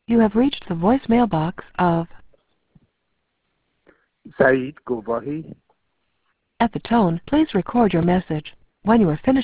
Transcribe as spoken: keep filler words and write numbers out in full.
You have reached the voicemail box of Saeed Govahi. At the tone, please record your message. When you are finished